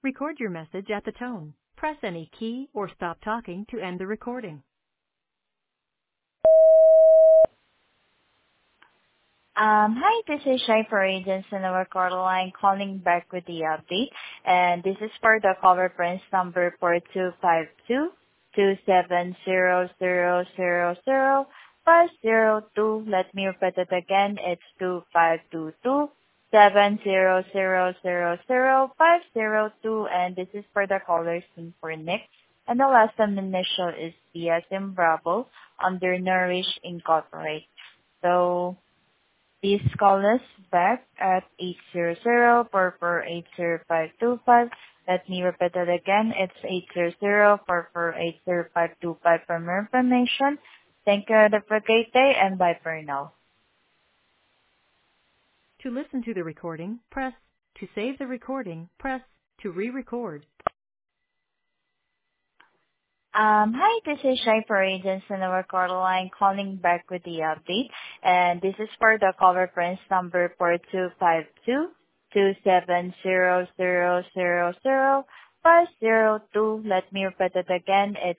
Record your message at the tone. Press any key or stop talking to end the recording. Hi, this is Shai for Agents in our quarter line calling back with the update. And this is for the call reference number 4252-270000-502. Let me repeat it again. It's 2522-700000-502. And this is for the caller's name for Nick. And the last initial is B as in Bravo under Nourish Incorporate. So, please call us back at 800-448-0525. Let me repeat it again. It's 800-448-0525 for more information. Thank you. Have a great day and bye for now. To listen to the recording, press. To save the recording, press. To re-record. Hi, this is Shai for Agents in our quarter line calling back with the update. And this is for the call reference number 4252-270000-502. Let me repeat it again. It's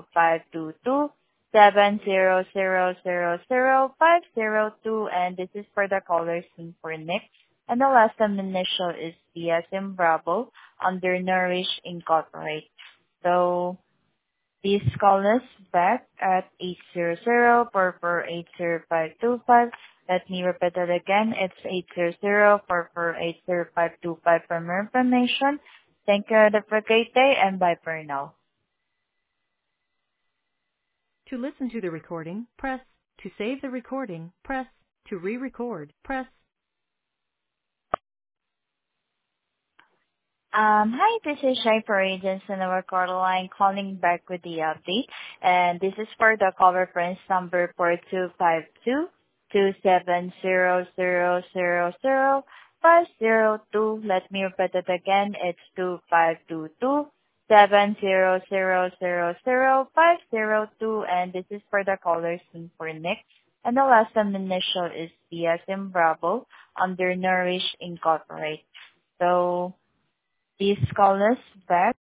2522-700000-502. And this is for the caller's name for Nick. And the last initial is B as in Bravo under Nourish Incorporate. So, please call us back at 800-448-0525. Let me repeat it again. It's 800-448-0525 for more information. Thank you. Have a great day and bye for now. To listen to the recording, press. To save the recording, press. To re-record, press. Hi, this is Shai for Agents in our quarter line calling back with the update. And this is for the call reference number 4252-270000-502. Let me repeat it again. It's 2522-700000-502. And this is for the caller's name for Nick. And the last initial is B as in Bravo under Nourish Incorporate. So, please call us back